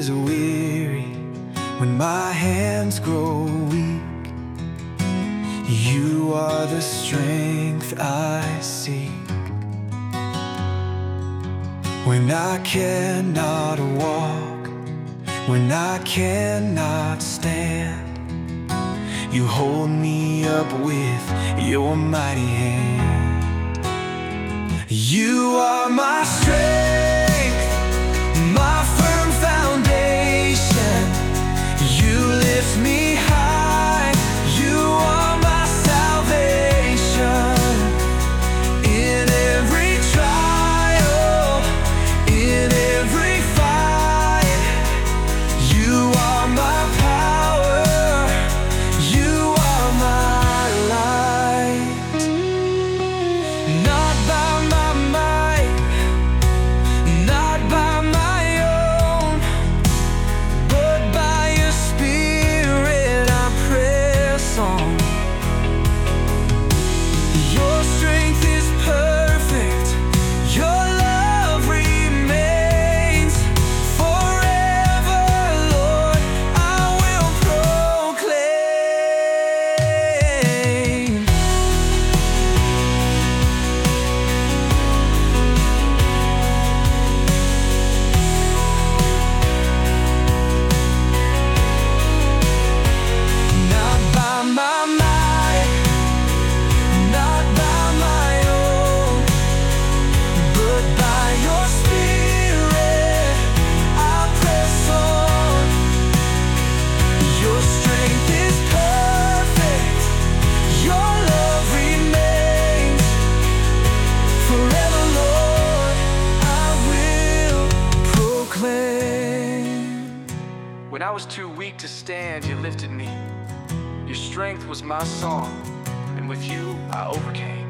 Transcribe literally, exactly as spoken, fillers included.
is weary, when my hands grow weak, you are the strength I seek. When I cannot walk, when I cannot stand, you hold me up with your mighty hand. You are my strength, my firm foundation. You lift me high, you are my salvation. In every trial, in every fight, you are my power, you are my light. Not by my might, not by my own, but by your Spirit I press on. Your strength is perfect, your love remains forever, Lord, I will proclaim. Not by my might, not by my own, but by your Spirit I'll press on. Your strength is perfect, your love remains forever, Lord, I will proclaim. When I was too weak to stand, you lifted me. Your strength was my song, and with you I overcame.